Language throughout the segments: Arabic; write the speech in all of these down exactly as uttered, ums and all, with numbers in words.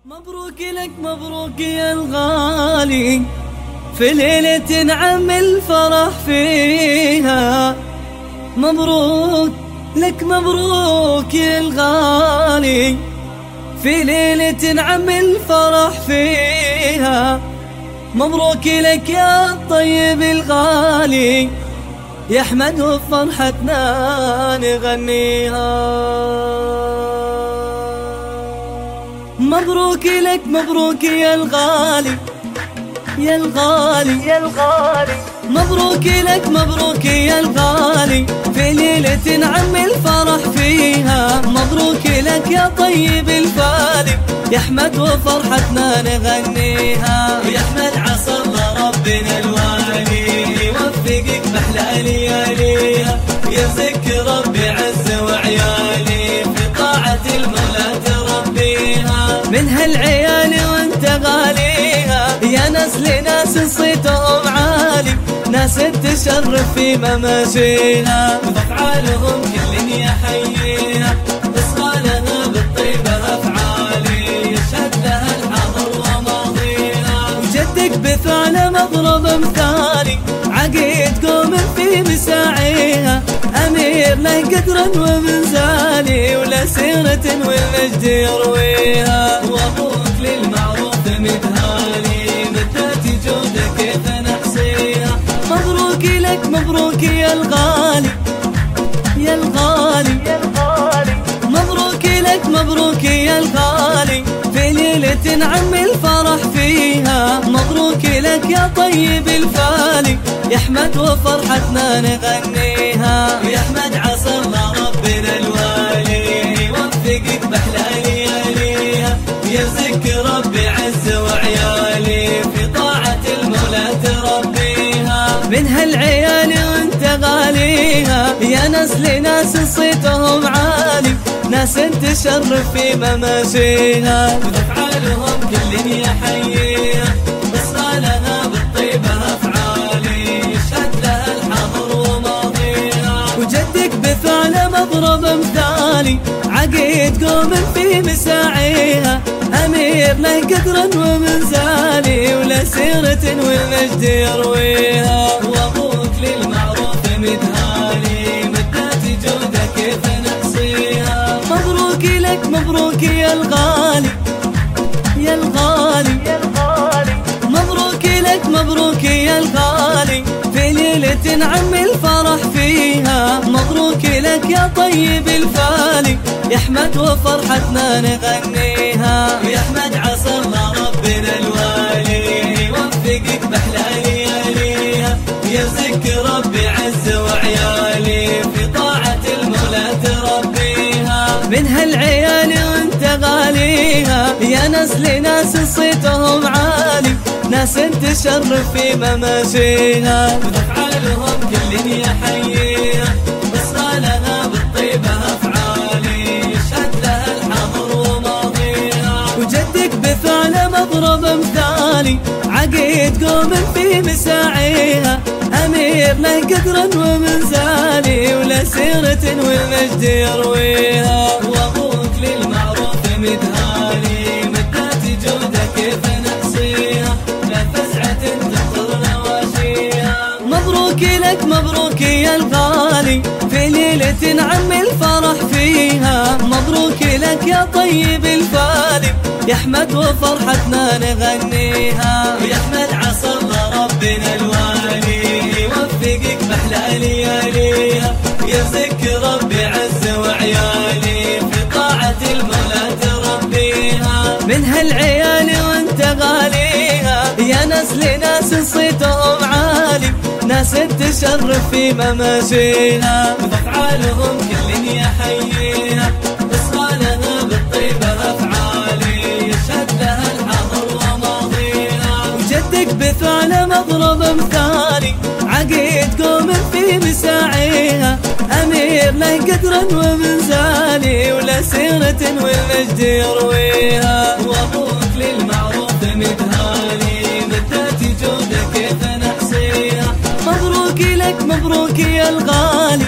مبروك لك مبروك يا الغالي، في ليلة نعم الفرح فيها. مبروك لك مبروك يا الغالي، في ليلة نعم الفرح فيها. مبروك لك يا الطيب الغالي، يا أحمد وفرحتنا نغنيها. مبروك لك مبروك يا الغالي، يا الغالي يا الغالي. مبروك لك مبروك يا الغالي، في ليلة نعم الفرح فيها. مبروك لك يا طيب الفالي، يا أحمد وفرحتنا نغنيها. يا أحمد عسى الله ربنا الوالي يوفقك بأحلى لياليها، يرزقك ربي عز وعيالي في طاعة المولى تربيها. من هالعيال وانت غاليها، يا ناس لناس صيتهم عالي، ناس تشرف في مماشيها، بأفعالهم كل يحييها. اصغالها بالطيبة أفعالي، يشهد لها الحاضر وماضيها. وجدك بفعل مضرب مثالي، عقيد قوم في مساعيها. أمير له قدرا ومنزالي، ولا سيرة والمجد يرويها. وأبوك للمعروف مدهالي، مدات جودة كيف نحصيها. مبروك لك مبروك يا الغالي، يا الغالي يا الغالي. مبروك لك مبروك يا الغالي، في ليلة نعم الفرح فيها. مبروك لك يا طيب الفالي، يا أحمد وفرحتنا نغنيها. يا أحمد عسى الله ربنا الوالي يوفقك بأحلى لياليها، يرزقك ربي عز وعيالي في طاعة المولى تربيها. من هالعيال وانت غاليها، يا ناس لناس صيتهم عالي، ناس تشرف في مماشيها، وأفعالهم كل يحييها. اصغالها بالطيبة أفعالي، يشهد لها الحاضر وماضيها. وجدك بفعل مضرب مثالي، عقيد قوم في مساعيها. أمير له قدرا ومنزالي، ولا سيرة والمجد يرويها. وأبوك للمعروف مدهالي، مدات جودة كيف نحصيها. مبروك لك مبروك يا الغالي، يا الغالي يا الغالي. مبروك لك مبروك يا الغالي، في ليلة نعم الفرح فيها. مبروك لك يا طيب الفالي، يا أحمد وفرحتنا نغنيها. يا أحمد عسى الله ربنا الوالي يوفقك بأحلى لياليها، يرزقك ربي عز وعيالي في طاعة المولى تربيها. من هالعيال وانت غاليها، يا ناس لناس صيتهم عالي، ناس تشرف في مماشيها، وأفعالهم كل يحييها. اصغالها بالطيبة أفعالي، يشهد لها الحاضر وماضيها. وجدك بفعل مضرب مثالي، عقيد قوم في مساعيها. أمير له قدرا ومنزالي، ولا سيرة والمجد يرويها. وأبوك للمعروف مدهالي، مدات جودة كيف نحصيها، لا فزعة تنقض نواشيها. مبروك لك مبروك يا الغالي، في ليلة نعم الفرح فيها. مبروك لك يا طيب الفالي، يا أحمد وفرحتنا نغنيها. يا أحمد عسى الله ربنا الوالي يوفقك بأحلى لياليها، يرزقك ربي عز وعيالي في طاعة المولى تربيها. من هالعيال وانت غاليها، يا ناس لناس صيتهم عالي، ناس تشرف في مماشيها، وأفعالهم كل يحييها. اصغالها بالطيبة أفعالي، يشهد لها الحاضر وماضيها. وجدك بفعل مضرب مثالي، عقيد قوم في مساعيها. أمير له قدرا ومنزالي، ولا سيرة والمجد يرويها. وأبوك للمعروف مدهالي، مدات جودة كيف نحصيها. مبروك لك مبروك يا الغالي،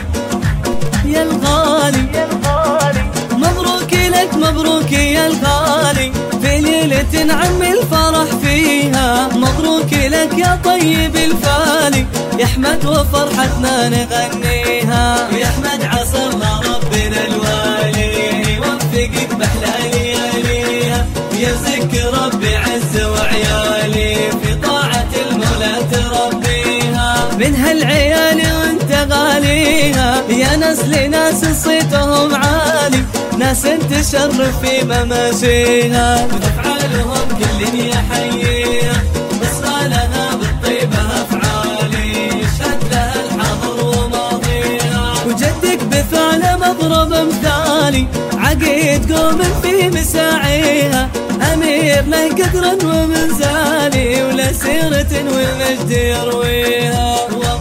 يا الغالي يا الغالي. مبروك لك مبروك يا الغالي، في ليلة تنعم الفرح فيها. مبروك لك يا طيب الفالي، يا أحمد وفرحتنا نغنيها. يا أحمد عسى الله ربنا الوالي يوفقك بأحلى لياليها، يرزقك ربي عز وعيالي في طاعة المولى تربيها. من هالعيال وانت غاليها، يا نسل ناس صيتهم عالي، ناس تشرف في مماشيها، وتفعالهم كل يحييها، بصالها بالطيبة أفعالي يشهد لها الحاضر وماضيها. وجدك بفعل مضرب مثالي، عقيد قوم في مساعيها، أمير له قدر ومنزالي، ولا سيرة والمجد يرويها.